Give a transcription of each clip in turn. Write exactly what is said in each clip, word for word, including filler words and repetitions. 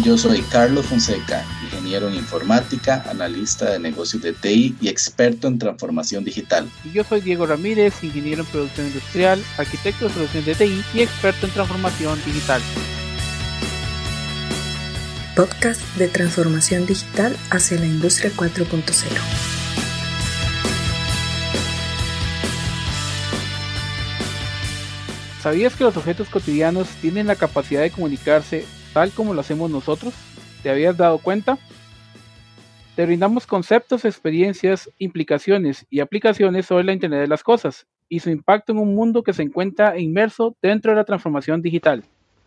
Yo soy Carlos Fonseca, ingeniero en informática, analista de negocios de T I y experto en transformación digital. Y yo soy Diego Ramírez, ingeniero en producción industrial, arquitecto de soluciones de T I y experto en transformación digital. Podcast de transformación digital hacia la industria cuatro punto cero. ¿Sabías que los objetos cotidianos tienen la capacidad de comunicarse tal como lo hacemos nosotros? ¿Te habías dado cuenta? Te brindamos conceptos, experiencias, implicaciones y aplicaciones sobre la Internet de las Cosas y su impacto en un mundo que se encuentra inmerso dentro de la transformación digital.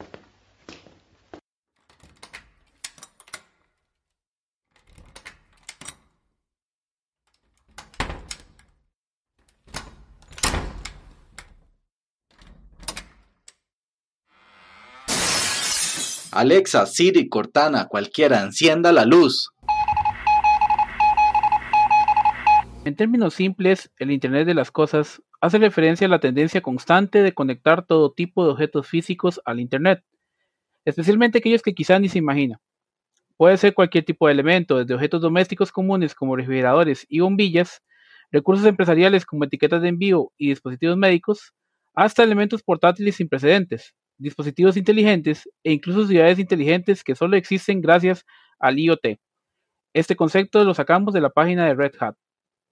Alexa, Siri, Cortana, cualquiera, encienda la luz. En términos simples, el Internet de las Cosas hace referencia a la tendencia constante de conectar todo tipo de objetos físicos al Internet, especialmente aquellos que quizá ni se imagina. Puede ser cualquier tipo de elemento, desde objetos domésticos comunes como refrigeradores y bombillas, recursos empresariales como etiquetas de envío y dispositivos médicos, hasta elementos portátiles sin precedentes, dispositivos inteligentes e incluso ciudades inteligentes que solo existen gracias al I o T. Este concepto lo sacamos de la página de Red Hat.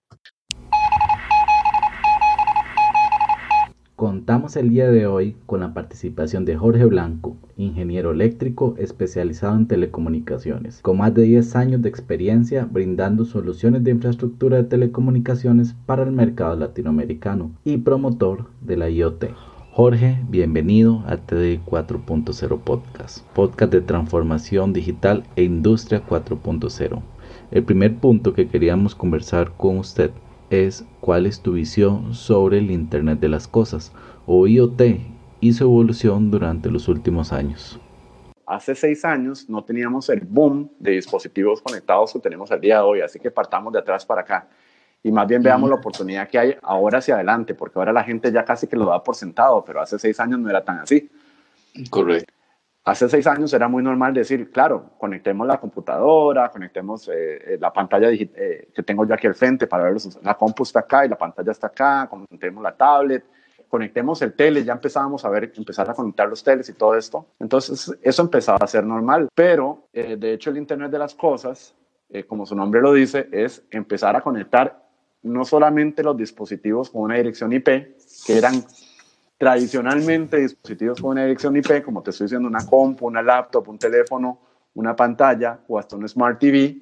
Contamos el día de hoy con la participación de Jorge Blanco, ingeniero eléctrico especializado en telecomunicaciones, con más de diez años de experiencia brindando soluciones de infraestructura de telecomunicaciones para el mercado latinoamericano y promotor de la I o T. Jorge, bienvenido a T D I cuatro punto cero Podcast, podcast de transformación digital e industria cuatro punto cero. El primer punto que queríamos conversar con usted es cuál es tu visión sobre el Internet de las Cosas, o I o T, y su evolución durante los últimos años. Hace seis años no teníamos el boom de dispositivos conectados que tenemos al día de hoy, así que partamos de atrás para acá. Y más bien veamos mm. la oportunidad que hay ahora hacia adelante, porque ahora la gente ya casi que lo da por sentado, pero hace seis años no era tan así. Correcto. Hace seis años era muy normal decir, claro, conectemos la computadora, conectemos eh, la pantalla eh, que tengo yo aquí al frente para ver, la compu está acá y la pantalla está acá, conectemos la tablet, conectemos el tele, ya empezábamos a ver, empezar a conectar los teles y todo esto. Entonces, eso empezaba a ser normal, pero eh, de hecho el Internet de las Cosas, eh, como su nombre lo dice, es empezar a conectar no solamente los dispositivos con una dirección I P, que eran tradicionalmente dispositivos con una dirección I P, como te estoy diciendo, una compu, una laptop, un teléfono, una pantalla o hasta un Smart T V,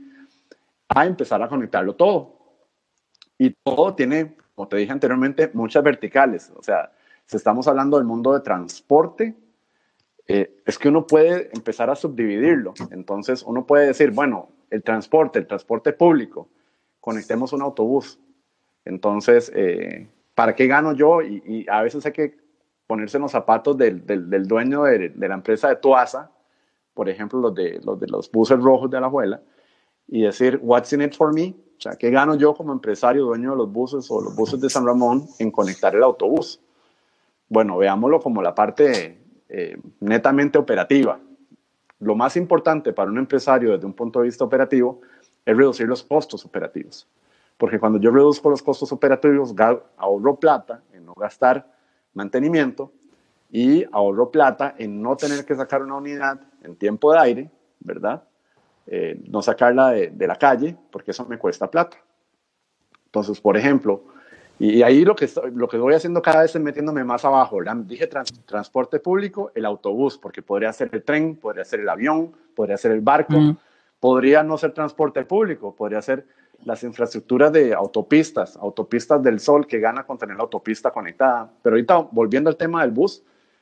a empezar a conectarlo todo. Y todo tiene, como te dije anteriormente, muchas verticales. O sea, si estamos hablando del mundo de transporte, eh, es que uno puede empezar a subdividirlo. Entonces, uno puede decir, bueno, el transporte, el transporte público, conectemos un autobús. Entonces, eh, ¿para qué gano yo? Y, y a veces hay que ponerse en los zapatos del, del, del dueño de, de la empresa de Tuasa, por ejemplo, los de, los de los buses rojos de Alajuela, y decir, what's in it for me? O sea, ¿qué gano yo como empresario, dueño de los buses o los buses de San Ramón en conectar el autobús? Bueno, veámoslo como la parte eh, netamente operativa. Lo más importante para un empresario desde un punto de vista operativo es reducir los costos operativos. Porque cuando yo reduzco los costos operativos, ahorro plata en no gastar mantenimiento y ahorro plata en no tener que sacar una unidad en tiempo de aire, ¿verdad? Eh, no sacarla de, de la calle, porque eso me cuesta plata. Entonces, por ejemplo, y, y ahí lo que, estoy, lo que voy haciendo cada vez es metiéndome más abajo, ¿verdad? Dije trans, transporte público, el autobús, porque podría ser el tren, podría ser el avión, podría ser el barco, mm. podría no ser transporte público, podría ser las infraestructuras de autopistas, autopistas del sol que gana con tener la autopista conectada. Pero ahorita, volviendo al tema del bus,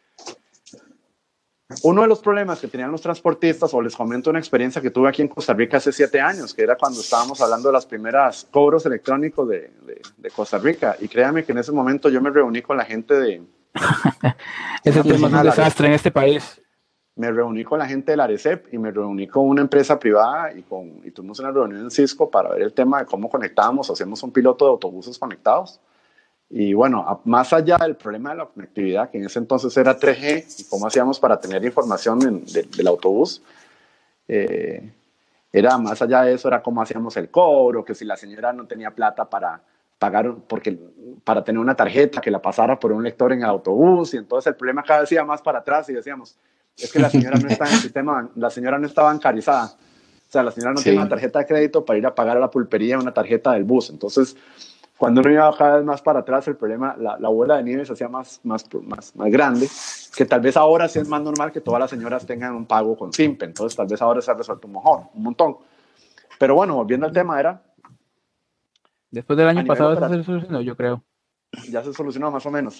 uno de los problemas que tenían los transportistas, o les comento una experiencia que tuve aquí en Costa Rica hace siete años, que era cuando estábamos hablando de las primeras cobros electrónicos de, de, de Costa Rica, y créanme que en ese momento yo me reuní con la gente de... Ese tema es un desastre en este país. Me reuní con la gente del ARECEP y me reuní con una empresa privada y, con, y tuvimos una reunión en Cisco para ver el tema de cómo conectábamos, hacemos un piloto de autobuses conectados. Y bueno, a, más allá del problema de la conectividad, que en ese entonces era tres G, y cómo hacíamos para tener información en, de, del autobús, Eh, era más allá de eso, era cómo hacíamos el cobro, que si la señora no tenía plata para pagar, porque, para tener una tarjeta que la pasara por un lector en el autobús, y entonces el problema cada vez iba más para atrás y decíamos, es que la señora no está en el sistema, la señora no está bancarizada, o sea, la señora no sí. tiene una tarjeta de crédito para ir a pagar a la pulpería una tarjeta del bus. Entonces, cuando uno iba cada vez más para atrás, el problema, la, la bola de nieve se hacía más, más, más, más grande, que tal vez ahora sí es más normal que todas las señoras tengan un pago con Simpe, entonces tal vez ahora se ha resuelto mejor, un montón. Pero bueno, volviendo al tema, era... Después del año pasado eso se solucionó, yo creo. Ya se solucionó más o menos.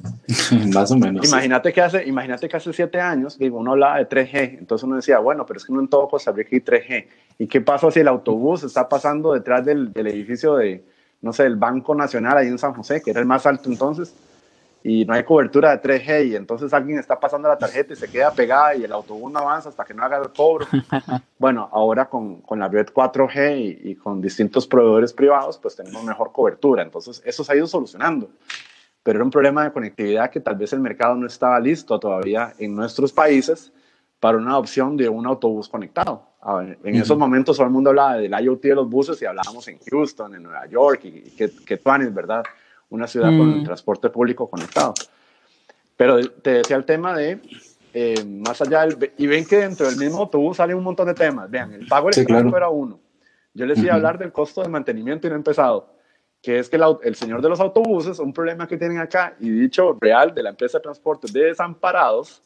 Más o menos. Imagínate, sí. que hace, imagínate que hace siete años, digo, uno hablaba de tres G, entonces uno decía, bueno, pero es que no en todo Costa Rica hay tres G. ¿Y qué pasa si el autobús está pasando detrás del, del edificio de, no sé, del Banco Nacional ahí en San José, que era el más alto entonces, y no hay cobertura de tres G, y entonces alguien está pasando la tarjeta y se queda pegada y el autobús no avanza hasta que no haga el cobro? Bueno, ahora con, con la red cuatro G y, y con distintos proveedores privados, pues tenemos mejor cobertura. Entonces, eso se ha ido solucionando. Pero era un problema de conectividad que tal vez el mercado no estaba listo todavía en nuestros países para una adopción de un autobús conectado. A ver, en uh-huh. esos momentos todo el mundo hablaba del I O T de los buses y hablábamos en Houston, en Nueva York, y, y que, que tuanis, ¿verdad? Una ciudad uh-huh. con el transporte público conectado. Pero te decía el tema de, eh, más allá del... Y ven que dentro del mismo autobús salen un montón de temas. Vean, el pago electrónico sí, claro. era uno. Yo les iba uh-huh. a hablar del costo de mantenimiento y no he empezado. Que es que el, el señor de los autobuses, un problema que tienen acá, y dicho real de la empresa de transporte de Desamparados,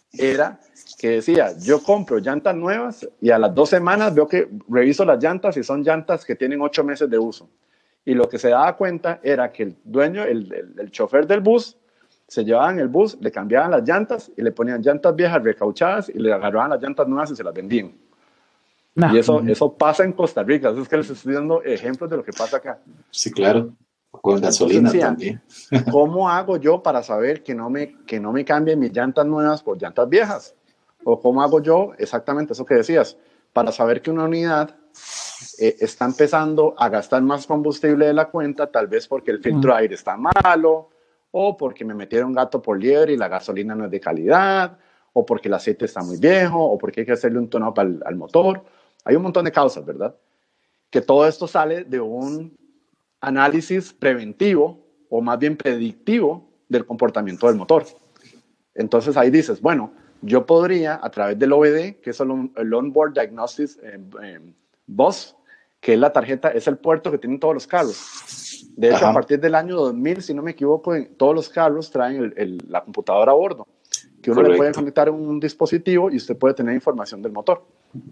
era que decía, yo compro llantas nuevas y a las dos semanas veo que reviso las llantas y son llantas que tienen ocho meses de uso. Y lo que se daba cuenta era que el dueño, el, el, el chofer del bus, se llevaban el bus, le cambiaban las llantas y le ponían llantas viejas recauchadas y le agarraban las llantas nuevas y se las vendían. No. Y eso, eso pasa en Costa Rica. Eso es que les estoy dando ejemplos de lo que pasa acá. Sí, claro. Con gasolina Entonces, también. ¿Cómo hago yo para saber que no, me, que no me cambien mis llantas nuevas por llantas viejas? ¿O cómo hago yo exactamente eso que decías? Para saber que una unidad eh, está empezando a gastar más combustible de la cuenta, tal vez porque el filtro de aire está malo, o porque me metieron gato por liebre y la gasolina no es de calidad, o porque el aceite está muy viejo, o porque hay que hacerle un tune-up al, al motor. Hay un montón de causas, ¿verdad? Que todo esto sale de un análisis preventivo o más bien predictivo del comportamiento del motor. Entonces ahí dices, bueno, yo podría a través del O B D, que es el, el Onboard Diagnostics eh, eh, Bus, que es la tarjeta, es el puerto que tienen todos los carros. De hecho, Ajá. a partir del año dos mil, si no me equivoco, en, todos los carros traen el, el, la computadora a bordo, que uno Correcto. le puede conectar a un dispositivo y usted puede tener información del motor.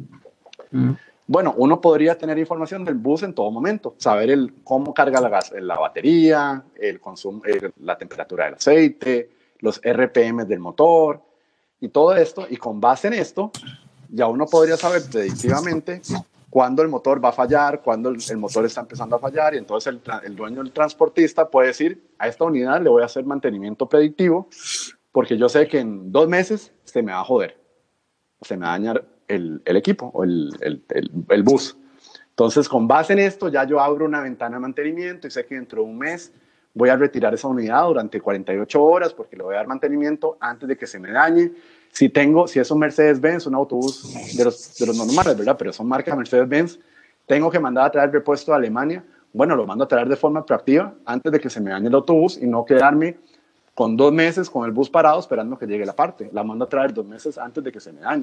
Mm. Bueno, uno podría tener información del bus en todo momento, saber el, cómo carga la, gas, la batería, el consumo, el, la temperatura del aceite, los R P M del motor y todo esto, y con base en esto ya uno podría saber predictivamente cuándo el motor va a fallar, cuándo el, el motor está empezando a fallar, y entonces el, el dueño del transportista puede decir, a esta unidad le voy a hacer mantenimiento predictivo porque yo sé que en dos meses se me va a joder, se me va a dañar El, el equipo o el, el, el, el bus. Entonces, con base en esto, ya yo abro una ventana de mantenimiento y sé que dentro de un mes voy a retirar esa unidad durante cuarenta y ocho horas porque le voy a dar mantenimiento antes de que se me dañe. Si tengo, si es un Mercedes-Benz, un autobús de los, de los normales, ¿verdad? Pero son marcas Mercedes-Benz, tengo que mandar a traer repuesto a Alemania. Bueno, lo mando a traer de forma proactiva antes de que se me dañe el autobús y no quedarme con dos meses con el bus parado esperando que llegue la parte. La mando a traer dos meses antes de que se me dañe.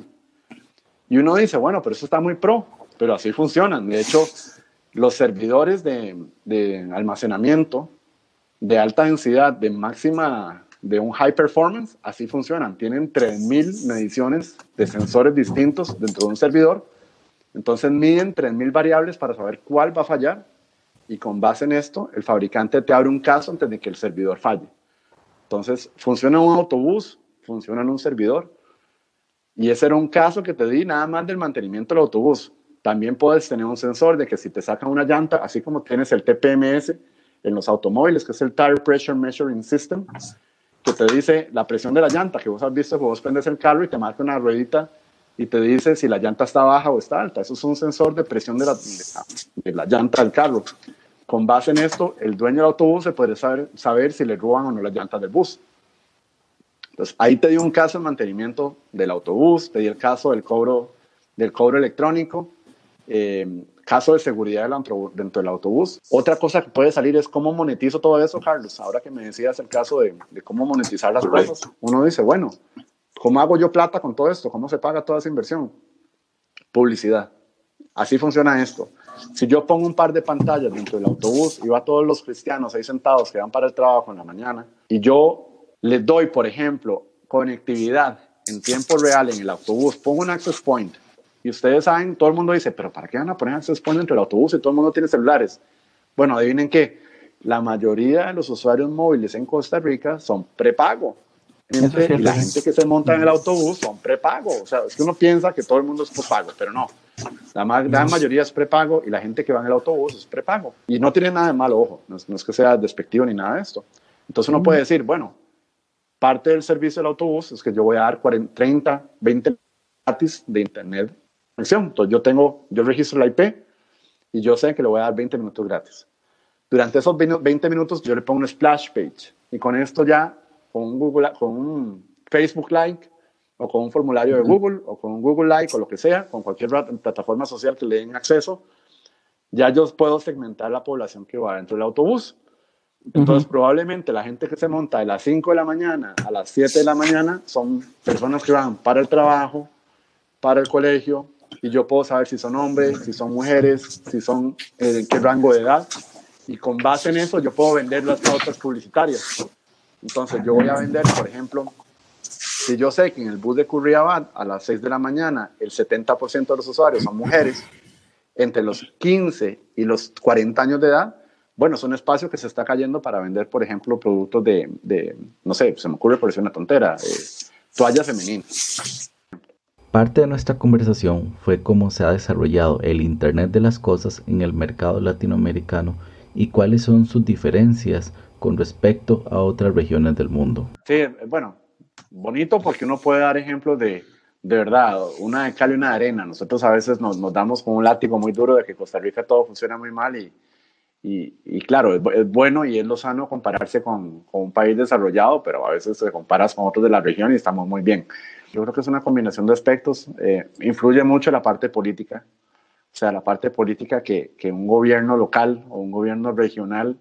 Y uno dice, bueno, pero eso está muy pro, pero así funcionan. De hecho, los servidores de, de almacenamiento de alta densidad, de máxima, de un high performance, así funcionan. Tienen tres mil mediciones de sensores distintos dentro de un servidor. Entonces miden tres mil variables para saber cuál va a fallar. Y con base en esto, el fabricante te abre un caso antes de que el servidor falle. Entonces, funciona un autobús, funciona en un servidor. Y ese era un caso que te di nada más del mantenimiento del autobús. También puedes tener un sensor de que si te sacan una llanta, así como tienes el T P M S en los automóviles, que es el Tire Pressure Measuring System, que te dice la presión de la llanta, que vos has visto que vos prendes el carro y te marca una ruedita y te dice si la llanta está baja o está alta. Eso es un sensor de presión de la, de la, de la llanta del carro. Con base en esto, el dueño del autobús se puede saber, saber si le roban o no las llantas del bus. Entonces, ahí te di un caso de mantenimiento del autobús, te di el caso del cobro del cobro electrónico, eh, caso de seguridad dentro del autobús. Otra cosa que puede salir es cómo monetizo todo eso, Carlos. Ahora que me decías el caso de, de cómo monetizar las cosas, uno dice, bueno, ¿cómo hago yo plata con todo esto? ¿Cómo se paga toda esa inversión? Publicidad. Así funciona esto. Si yo pongo un par de pantallas dentro del autobús y va a todos los cristianos ahí sentados que van para el trabajo en la mañana y yo les doy, por ejemplo, conectividad en tiempo real en el autobús, pongo un access point y ustedes saben, todo el mundo dice, pero ¿para qué van a poner access point dentro del autobús si todo el mundo tiene celulares? Bueno, adivinen qué, la mayoría de los usuarios móviles en Costa Rica son prepago. Gente, y la gente que se monta en el autobús son prepago. O sea, es que uno piensa que todo el mundo es pospago, pero no. La gran mayoría es prepago y la gente que va en el autobús es prepago. Y no tiene nada de malo, ojo, no es, no es que sea despectivo ni nada de esto. Entonces uno puede decir, bueno, parte del servicio del autobús es que yo voy a dar cuarenta, treinta, veinte gratis de internet. Entonces yo tengo, yo registro la I P y yo sé que le voy a dar veinte minutos gratis. Durante esos veinte minutos yo le pongo un splash page y con esto ya con un, Google, con un Facebook Like o con un formulario de Google o con un Google Like o lo que sea, con cualquier plataforma social que le den acceso, ya yo puedo segmentar la población que va dentro del autobús. Entonces, uh-huh. probablemente la gente que se monta de las cinco de la mañana a las siete de la mañana son personas que van para el trabajo, para el colegio, y yo puedo saber si son hombres, si son mujeres, si son eh, en qué rango de edad, y con base en eso yo puedo vender las pautas publicitarias. Entonces yo voy a vender, por ejemplo, si yo sé que en el bus de Curriabat a las seis de la mañana el setenta por ciento de los usuarios son mujeres, entre los quince y los cuarenta años de edad, bueno, es un espacio que se está cayendo para vender, por ejemplo, productos de, de no sé, se me ocurre por decir una tontera, eh, toallas femeninas. Parte de nuestra conversación fue cómo se ha desarrollado el Internet de las Cosas en el mercado latinoamericano y cuáles son sus diferencias con respecto a otras regiones del mundo. Sí, bueno, bonito porque uno puede dar ejemplos de, de verdad, una de cal y una de arena. Nosotros a veces nos, nos damos con un látigo muy duro de que Costa Rica todo funciona muy mal y, y, y claro, es, es bueno y es lo sano compararse con, con un país desarrollado, pero a veces te comparas con otros de la región y estamos muy bien. Yo creo que es una combinación de aspectos. Eh, influye mucho la parte política, o sea, la parte política que, que un gobierno local o un gobierno regional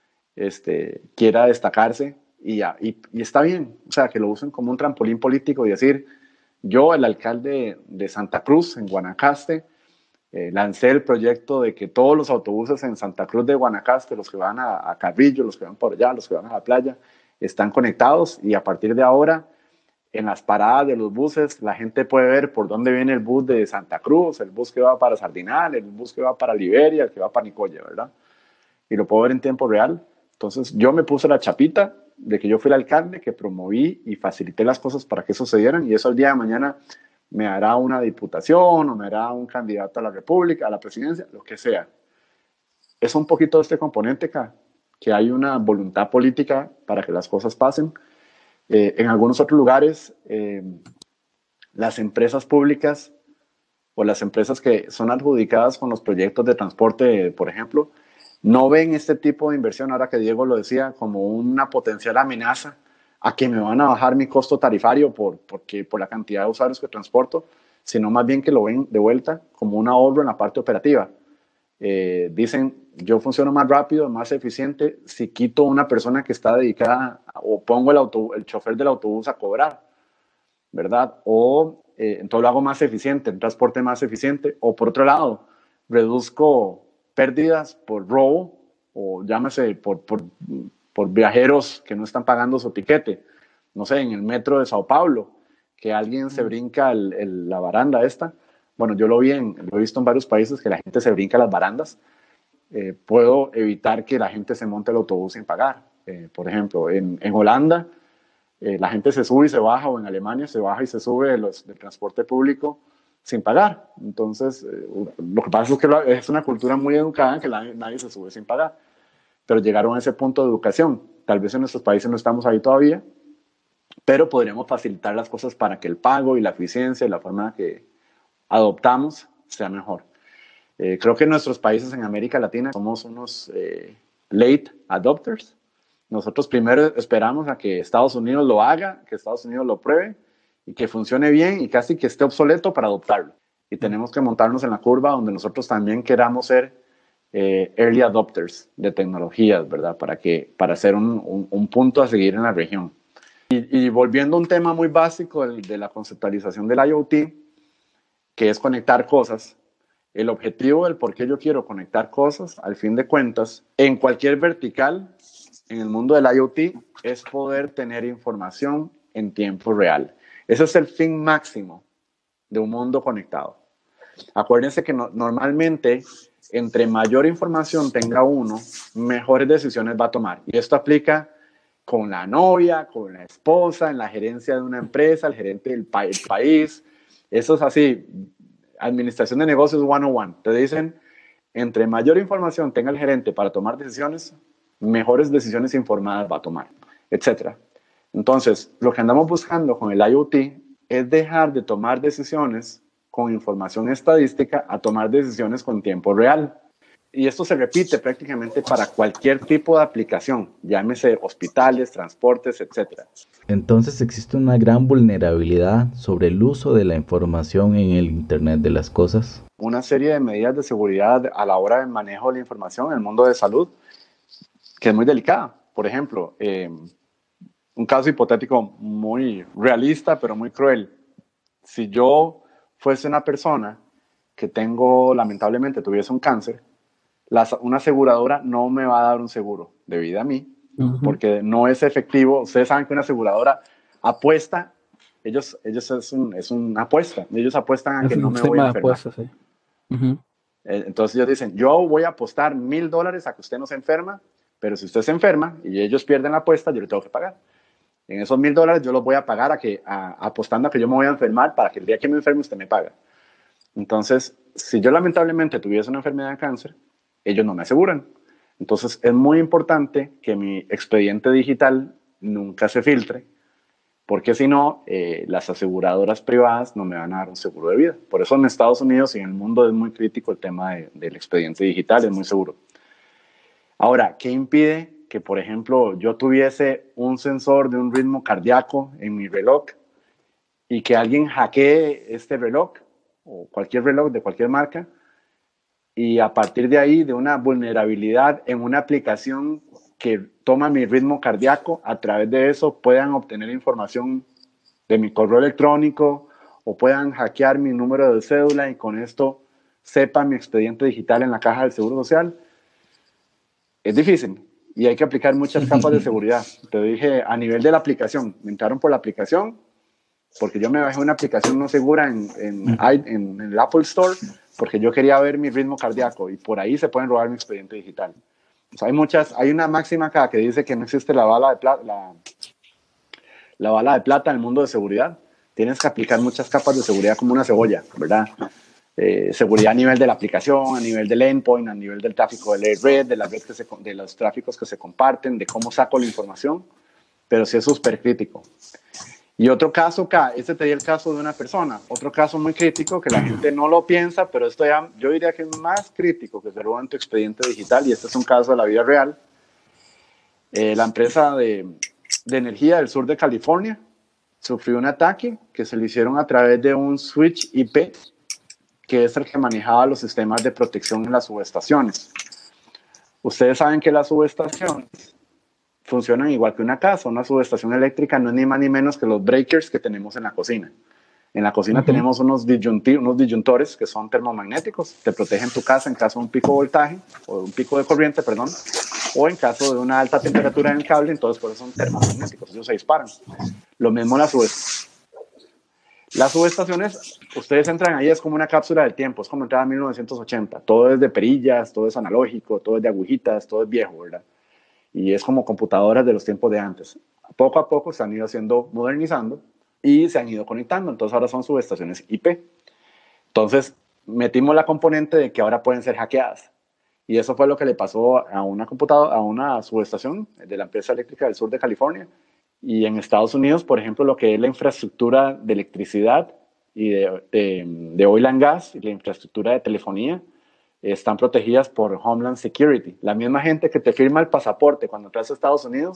Este, quiera destacarse y, ya, y, y está bien, o sea, que lo usen como un trampolín político y decir, yo, el alcalde de Santa Cruz, en Guanacaste, eh, lancé el proyecto de que todos los autobuses en Santa Cruz de Guanacaste, los que van a, a Carrillo, los que van por allá, los que van a la playa, están conectados y a partir de ahora, en las paradas de los buses, la gente puede ver por dónde viene el bus de Santa Cruz, el bus que va para Sardinal, el bus que va para Liberia, el que va para Nicoya, ¿verdad? Y lo puedo ver en tiempo real. Entonces yo me puse la chapita de que yo fui el alcalde, que promoví y facilité las cosas para que sucedieran y eso el día de mañana me hará una diputación o me hará un candidato a la república, a la presidencia, lo que sea. Es un poquito de este componente acá, que hay una voluntad política para que las cosas pasen. Eh, en algunos otros lugares, eh, las empresas públicas o las empresas que son adjudicadas con los proyectos de transporte, por ejemplo, no ven este tipo de inversión, ahora que Diego lo decía, como una potencial amenaza a que me van a bajar mi costo tarifario por, porque, por la cantidad de usuarios que transporto, sino más bien que lo ven de vuelta como un ahorro en la parte operativa. Eh, dicen, yo funciono más rápido, más eficiente si quito una persona que está dedicada o pongo el, auto, el chofer del autobús a cobrar, ¿verdad? O eh, entonces lo hago más eficiente, un transporte más eficiente. O por otro lado, reduzco pérdidas por robo o llámese por, por, por viajeros que no están pagando su tiquete. No sé, en el metro de Sao Paulo, que alguien se brinca el, el, la baranda esta. Bueno, yo lo vi en, lo he visto en varios países que la gente se brinca las barandas. Eh, puedo evitar que la gente se monte el autobús sin pagar. Eh, por ejemplo, en, en Holanda, eh, la gente se sube y se baja, o en Alemania se baja y se sube de los, del transporte público sin pagar. Entonces, eh, lo que pasa es que es una cultura muy educada en que la, nadie se sube sin pagar. Pero llegaron a ese punto de educación. Tal vez en nuestros países no estamos ahí todavía, pero podríamos facilitar las cosas para que el pago y la eficiencia y la forma que adoptamos sea mejor. Eh, creo que en nuestros países en América Latina somos unos eh, late adopters. Nosotros primero esperamos a que Estados Unidos lo haga, que Estados Unidos lo pruebe y que funcione bien y casi que esté obsoleto para adoptarlo. y tenemos que montarnos en la curva donde nosotros también queramos ser eh, early adopters de tecnologías, ¿verdad? Para, que, para ser un, un, un punto a seguir en la región. Y, y volviendo a un tema muy básico de, de la conceptualización del IoT, que es conectar cosas, el objetivo del por qué yo quiero conectar cosas, al fin de cuentas, en cualquier vertical, en el mundo del IoT, es poder tener información en tiempo real. Ese es el fin máximo de un mundo conectado. Acuérdense que no, normalmente, entre mayor información tenga uno, mejores decisiones va a tomar. Y esto aplica con la novia, con la esposa, en la gerencia de una empresa, el gerente del pa el país. Eso es así, administración de negocios ciento uno. Te dicen, entre mayor información tenga el gerente para tomar decisiones, mejores decisiones informadas va a tomar, etcétera. Entonces, lo que andamos buscando con el IoT es dejar de tomar decisiones con información estadística a tomar decisiones con tiempo real. Y esto se repite prácticamente para cualquier tipo de aplicación, llámese hospitales, transportes, etcétera. Entonces existe una gran vulnerabilidad sobre el uso de la información en el Internet de las cosas. Una serie de medidas de seguridad a la hora del manejo de la información en el mundo de salud, que es muy delicada. Por ejemplo, eh, un caso hipotético muy realista, pero muy cruel. Si yo fuese una persona que tengo, lamentablemente, tuviese un cáncer, la, una aseguradora no me va a dar un seguro de vida a mí, uh-huh. porque no es efectivo. Ustedes saben que una aseguradora apuesta, ellos, ellos es, un, es una apuesta, ellos apuestan a es que no me voy a enfermar. Apuesta, sí. uh-huh. Entonces ellos dicen, yo voy a apostar mil dólares a que usted no se enferma, pero si usted se enferma y ellos pierden la apuesta, yo le tengo que pagar. En esos mil dólares yo los voy a pagar a que, a, apostando a que yo me voy a enfermar para que el día que me enferme usted me paga. Entonces, si yo lamentablemente tuviese una enfermedad de cáncer, ellos no me aseguran. Entonces, es muy importante que mi expediente digital nunca se filtre, porque si no, eh, las aseguradoras privadas no me van a dar un seguro de vida. Por eso en Estados Unidos y en el mundo es muy crítico el tema de, del expediente digital, es muy seguro. Ahora, ¿qué impide que, por ejemplo, yo tuviese un sensor de un ritmo cardíaco en mi reloj y que alguien hackee este reloj o cualquier reloj de cualquier marca y a partir de ahí, de una vulnerabilidad en una aplicación que toma mi ritmo cardíaco, a través de eso puedan obtener información de mi correo electrónico o puedan hackear mi número de cédula y con esto sepan mi expediente digital en la caja del Seguro Social? Es difícil. Y hay que aplicar muchas capas de seguridad. Te dije, a nivel de la aplicación, me entraron por la aplicación, porque yo me bajé una aplicación no segura en, en, en, en el Apple Store, porque yo quería ver mi ritmo cardíaco, y por ahí se pueden robar mi expediente digital. O sea, hay muchas, hay una máxima acá que dice que no existe la bala de plata, la, la bala de plata en el mundo de seguridad. Tienes que aplicar muchas capas de seguridad como una cebolla, ¿verdad? Eh, seguridad a nivel de la aplicación, a nivel del endpoint, a nivel del tráfico de la red, de, la red que se, de los tráficos que se comparten, de cómo saco la información, pero sí es súper crítico. Y otro caso acá, este te di el caso de una persona, otro caso muy crítico que la gente no lo piensa, pero esto ya, yo diría que es más crítico que se roban tu expediente digital, y este es un caso de la vida real. Eh, la empresa de, de energía del sur de California sufrió un ataque que se lo hicieron a través de un switch I P, que es el que manejaba los sistemas de protección en las subestaciones. Ustedes saben que las subestaciones funcionan igual que una casa. Una subestación eléctrica no es ni más ni menos que los breakers que tenemos en la cocina. En la cocina uh-huh. tenemos unos, unos disyuntores que son termomagnéticos, te protegen tu casa en caso de un pico de voltaje, o de un pico de corriente, perdón, o en caso de una alta temperatura en el cable, entonces por eso son termomagnéticos, ellos se disparan. Lo mismo en las subestaciones. Las subestaciones, ustedes entran ahí, es como una cápsula del tiempo, es como entrar a mil novecientos ochenta, todo es de perillas, todo es analógico, todo es de agujitas, todo es viejo, ¿verdad? Y es como computadoras de los tiempos de antes. Poco a poco se han ido haciendo, modernizando y se han ido conectando, entonces ahora son subestaciones I P. Entonces metimos la componente de que ahora pueden ser hackeadas, y eso fue lo que le pasó a una computadora, a una subestación de la empresa eléctrica del sur de California. Y en Estados Unidos, por ejemplo, lo que es la infraestructura de electricidad y de, de, de oil and gas y la infraestructura de telefonía eh, están protegidas por Homeland Security. La misma gente que te firma el pasaporte cuando entras a Estados Unidos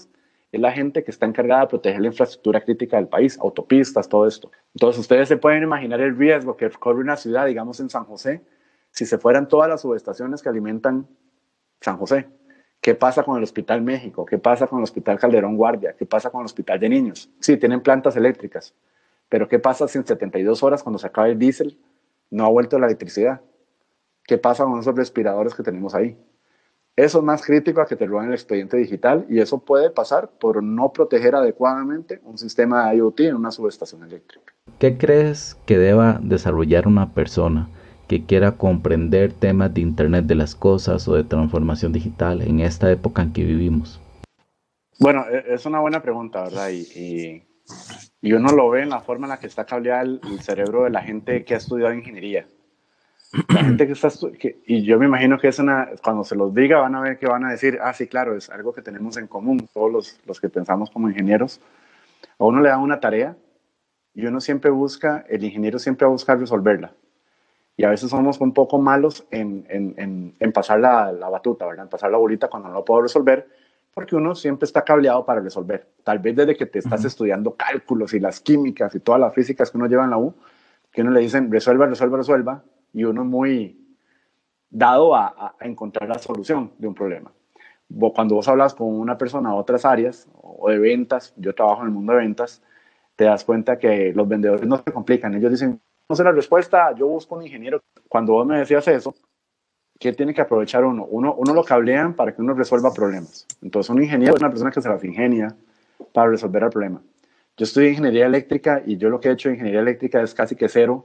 es la gente que está encargada de proteger la infraestructura crítica del país, autopistas, todo esto. Entonces ustedes se pueden imaginar el riesgo que corre una ciudad, digamos en San José, si se fueran todas las subestaciones que alimentan San José. ¿Qué pasa con el Hospital México? ¿Qué pasa con el Hospital Calderón Guardia? ¿Qué pasa con el Hospital de Niños? Sí, tienen plantas eléctricas, pero ¿qué pasa si en setenta y dos horas, cuando se acabe el diésel, no ha vuelto la electricidad? ¿Qué pasa con esos respiradores que tenemos ahí? Eso es más crítico a que te roben el expediente digital, y eso puede pasar por no proteger adecuadamente un sistema de IoT en una subestación eléctrica. ¿Qué crees que deba desarrollar una persona que quiera comprender temas de Internet de las Cosas o de transformación digital en esta época en que vivimos? Bueno, es una buena pregunta, ¿verdad? Y, y, y uno lo ve en la forma en la que está cableado el, el cerebro de la gente que ha estudiado ingeniería. La gente que está que, y yo me imagino que es una, cuando se los diga van a ver que van a decir, ah, sí, claro, es algo que tenemos en común, todos los, los que pensamos como ingenieros. A uno le da una tarea y uno siempre busca, el ingeniero siempre va a buscar resolverla. Y a veces somos un poco malos en, en, en, en pasar la, la batuta, ¿verdad? En pasar la bolita cuando no lo puedo resolver, porque uno siempre está cableado para resolver. Tal vez desde que te estás uh-huh. estudiando cálculos y las químicas y todas las físicas que uno lleva en la U, que uno le dicen resuelva, resuelva, resuelva, y uno es muy dado a, a encontrar la solución de un problema. Cuando vos hablas con una persona de otras áreas o de ventas, yo trabajo en el mundo de ventas, te das cuenta que los vendedores no se complican. Ellos dicen, no sé la respuesta, yo busco un ingeniero. Cuando vos me decías eso, ¿qué tiene que aprovechar uno? Uno, uno lo cablean para que uno resuelva problemas. Entonces un ingeniero es una persona que se las ingenia para resolver el problema. Yo estudié ingeniería eléctrica y yo lo que he hecho en ingeniería eléctrica es casi que cero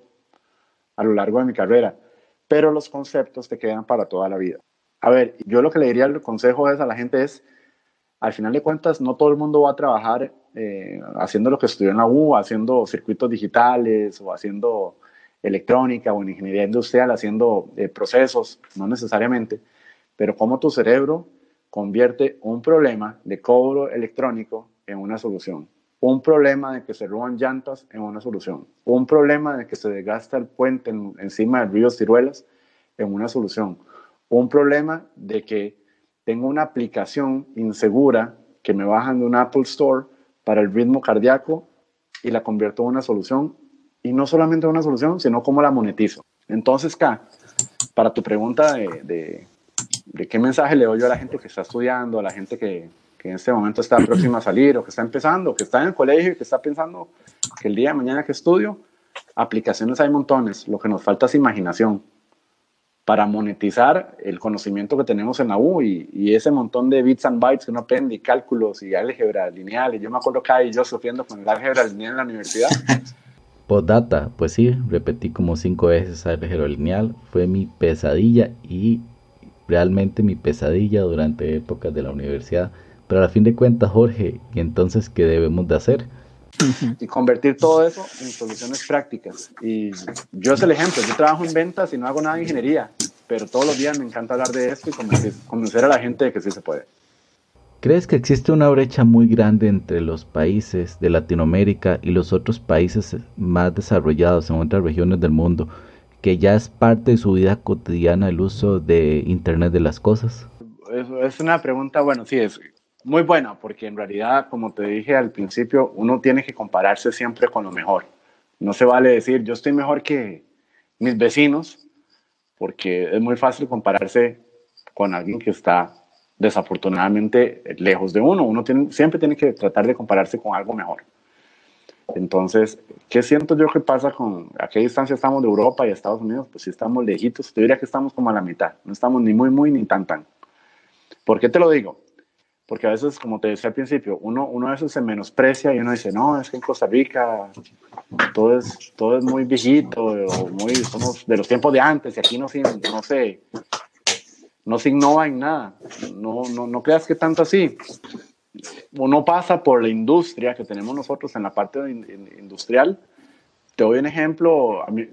a lo largo de mi carrera, pero los conceptos te quedan para toda la vida. A ver, yo lo que le diría el consejo es a la gente es, al final de cuentas, no todo el mundo va a trabajar eh, haciendo lo que estudió en la U, haciendo circuitos digitales o haciendo electrónica o en ingeniería industrial, haciendo eh, procesos, no necesariamente, pero cómo tu cerebro convierte un problema de cobro electrónico en una solución. Un problema de que se roban llantas en una solución. Un problema de que se desgasta el puente en, encima del río Ciruelas en una solución. Un problema de que tengo una aplicación insegura que me bajan de un Apple Store para el ritmo cardíaco y la convierto en una solución. Y no solamente en una solución, sino cómo la monetizo. Entonces, K, para tu pregunta de, de, de qué mensaje le doy yo a la gente que está estudiando, a la gente que... que en este momento está próxima a salir, o que está empezando, que está en el colegio y que está pensando que el día de mañana que estudio, aplicaciones hay montones, lo que nos falta es imaginación para monetizar el conocimiento que tenemos en la U y, y ese montón de bits and bytes que uno aprende, y cálculos y álgebra lineal, y yo me acuerdo que ahí yo sufriendo con el álgebra lineal en la universidad. Postdata, pues sí, repetí como cinco veces álgebra lineal, fue mi pesadilla y realmente mi pesadilla durante épocas de la universidad. Pero a fin de cuentas, Jorge, ¿y entonces qué debemos de hacer? Y convertir todo eso en soluciones prácticas. Y yo es el ejemplo, yo trabajo en ventas y no hago nada de ingeniería, pero todos los días me encanta hablar de esto y convencer, convencer a la gente de que sí se puede. ¿Crees que existe una brecha muy grande entre los países de Latinoamérica y los otros países más desarrollados en otras regiones del mundo, que ya es parte de su vida cotidiana el uso de Internet de las Cosas? Es, es una pregunta, bueno, sí, es muy buena, porque en realidad, como te dije al principio, uno tiene que compararse siempre con lo mejor. No se vale decir, yo estoy mejor que mis vecinos, porque es muy fácil compararse con alguien que está desafortunadamente lejos de uno. Uno tiene, siempre tiene que tratar de compararse con algo mejor. Entonces, ¿qué siento yo que pasa con a qué distancia estamos de Europa y Estados Unidos? Pues sí estamos lejitos, te diría que estamos como a la mitad, no estamos ni muy, muy, ni tan, tan. ¿Por qué te lo digo? Porque a veces, como te decía al principio, uno, uno a veces se menosprecia y uno dice, no, es que en Costa Rica todo es, todo es muy viejito, o muy, somos de los tiempos de antes, y aquí no, no, se, no se innova en nada. No, no, no creas que tanto así. Uno pasa por la industria que tenemos nosotros en la parte industrial. Te doy un ejemplo. A mí,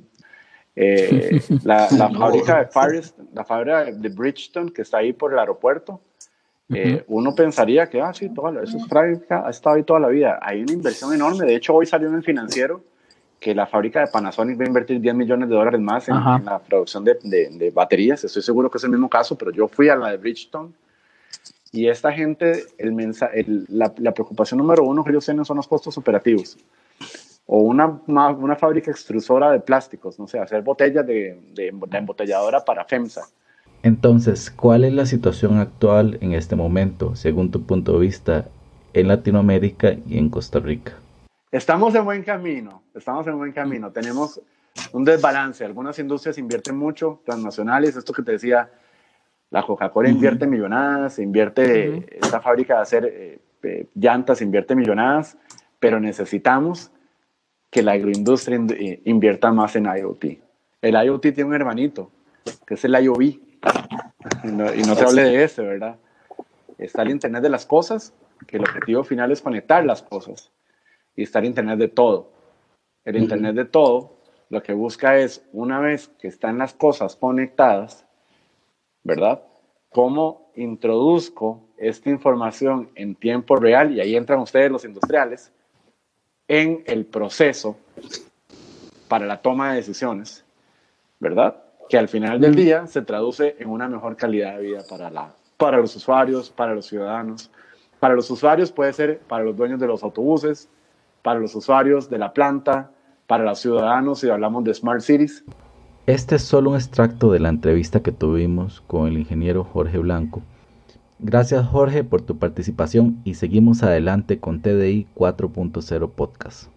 eh, la, la no. fábrica de Paris, la fábrica de Bridgestone, que está ahí por el aeropuerto, eh, uh-huh. uno pensaría que ah, sí, toda, esa fábrica ha estado ahí toda la vida. Hay una inversión enorme. De hecho, hoy salió en el financiero que la fábrica de Panasonic va a invertir diez millones de dólares más en, en la producción de, de, de baterías. Estoy seguro que es el mismo caso, pero yo fui a la de Bridgestone Y esta gente, el mensa el, la, la preocupación número uno que ellos tienen son los costos operativos. O una, una, una fábrica extrusora de plásticos, no sé, hacer botellas de, de, de embotelladora para FEMSA. Entonces, ¿cuál es la situación actual en este momento, según tu punto de vista, en Latinoamérica y en Costa Rica? Estamos en buen camino, estamos en buen camino. Tenemos un desbalance. Algunas industrias invierten mucho, transnacionales, esto que te decía, la Coca-Cola uh-huh. invierte millonadas, invierte, uh-huh. esta fábrica de hacer eh, eh, llantas invierte millonadas, pero necesitamos que la agroindustria invierta más en IoT. El IoT tiene un hermanito, que es el I O V, y no, y no te hable de ese, ¿verdad? Está el Internet de las cosas, que el objetivo final es conectar las cosas, y está el Internet de todo. El uh-huh. Internet de todo lo que busca es, una vez que están las cosas conectadas, ¿verdad? ¿Cómo introduzco esta información en tiempo real? Y ahí entran ustedes los industriales, en el proceso para la toma de decisiones, ¿verdad? Que al final del día se traduce en una mejor calidad de vida para, la, para los usuarios, para los ciudadanos. Para los usuarios puede ser para los dueños de los autobuses, para los usuarios de la planta, para los ciudadanos si hablamos de Smart Cities. Este es solo un extracto de la entrevista que tuvimos con el ingeniero Jorge Blanco. Gracias, Jorge, por tu participación y seguimos adelante con T D I cuatro punto cero Podcast.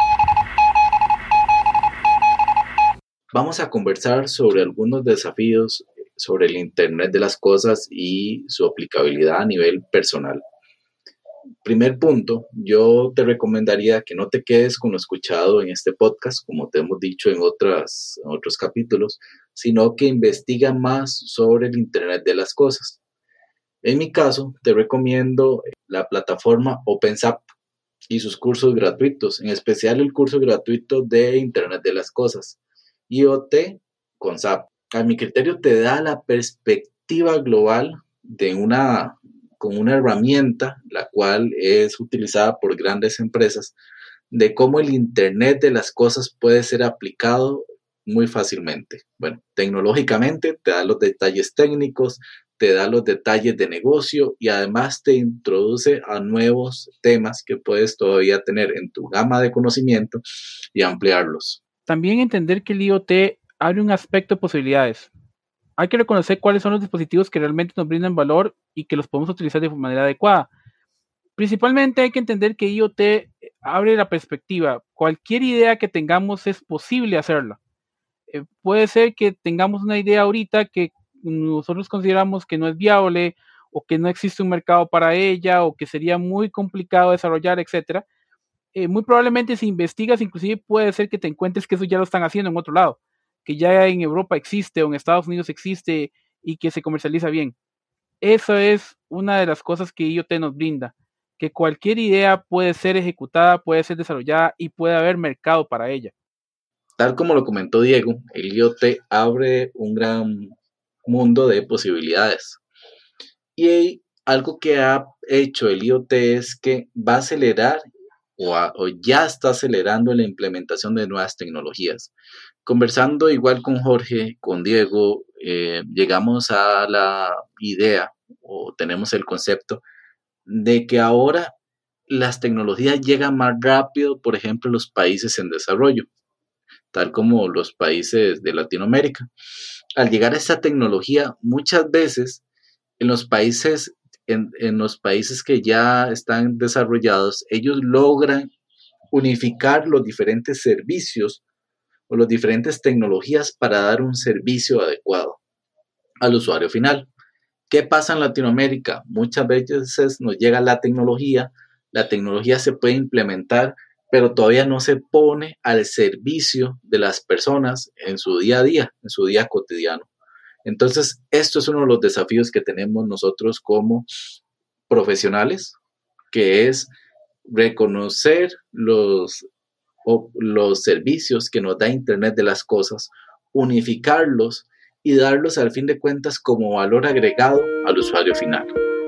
Vamos a conversar sobre algunos desafíos sobre el Internet de las cosas y su aplicabilidad a nivel personal. Primer punto, yo te recomendaría que no te quedes con lo escuchado en este podcast, como te hemos dicho en, otras, en otros capítulos, sino que investiga más sobre el Internet de las cosas. En mi caso, te recomiendo la plataforma OpenSAP y sus cursos gratuitos, en especial el curso gratuito de Internet de las Cosas, IoT con SAP. A mi criterio te da la perspectiva global de una, con una herramienta, la cual es utilizada por grandes empresas, de cómo el Internet de las Cosas puede ser aplicado muy fácilmente. Bueno, tecnológicamente te da los detalles técnicos, te da los detalles de negocio y además te introduce a nuevos temas que puedes todavía tener en tu gama de conocimiento y ampliarlos. También entender que el IoT abre un aspecto de posibilidades. Hay que reconocer cuáles son los dispositivos que realmente nos brindan valor y que los podemos utilizar de manera adecuada. Principalmente hay que entender que IoT abre la perspectiva. Cualquier idea que tengamos es posible hacerla. Eh, puede ser que tengamos una idea ahorita que nosotros consideramos que no es viable o que no existe un mercado para ella o que sería muy complicado desarrollar, etcétera. Eh, muy probablemente si investigas, inclusive puede ser que te encuentres que eso ya lo están haciendo en otro lado, que ya en Europa existe o en Estados Unidos existe y que se comercializa bien. Eso es una de las cosas que IoT nos brinda, que cualquier idea puede ser ejecutada, puede ser desarrollada y puede haber mercado para ella. Tal como lo comentó Diego, el IoT abre un gran mundo de posibilidades. Y algo que ha hecho el IoT es que va a acelerar o, a, o ya está acelerando la implementación de nuevas tecnologías. Conversando igual con Jorge, con Diego, eh, llegamos a la idea o tenemos el concepto de que ahora las tecnologías llegan más rápido, por ejemplo, en los países en desarrollo, tal como los países de Latinoamérica. Al llegar a esta tecnología, muchas veces en los países, en, en los países que ya están desarrollados, ellos logran unificar los diferentes servicios o las diferentes tecnologías para dar un servicio adecuado al usuario final. ¿Qué pasa en Latinoamérica? Muchas veces nos llega la tecnología, la tecnología se puede implementar, pero todavía no se pone al servicio de las personas en su día a día, en su día cotidiano. Entonces, esto es uno de los desafíos que tenemos nosotros como profesionales, que es reconocer los, o, los servicios que nos da Internet de las cosas, unificarlos y darlos al fin de cuentas como valor agregado al usuario final.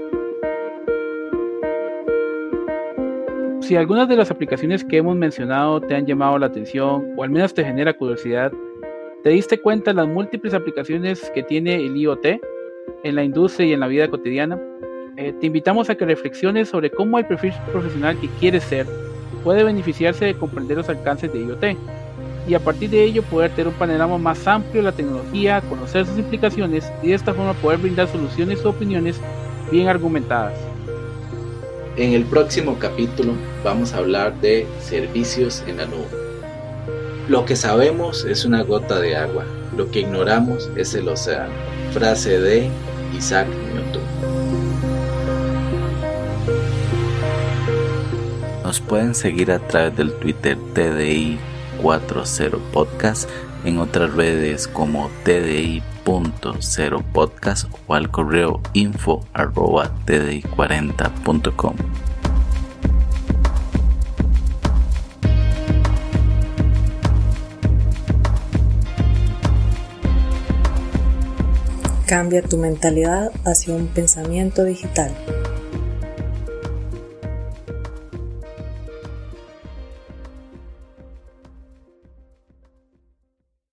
Si algunas de las aplicaciones que hemos mencionado te han llamado la atención o al menos te genera curiosidad, ¿te diste cuenta de las múltiples aplicaciones que tiene el IoT en la industria y en la vida cotidiana? eh, te invitamos a que reflexiones sobre cómo el perfil profesional que quieres ser puede beneficiarse de comprender los alcances de IoT y a partir de ello poder tener un panorama más amplio de la tecnología, conocer sus implicaciones y de esta forma poder brindar soluciones o opiniones bien argumentadas. En el próximo capítulo vamos a hablar de servicios en la nube. Lo que sabemos es una gota de agua, lo que ignoramos es el océano. Frase de Isaac Newton. Nos pueden seguir a través del Twitter T D I cuarenta podcast, en otras redes como T D I punto cero podcast o al correo info arroba t d i cuarenta punto com. Cambia tu mentalidad hacia un pensamiento digital.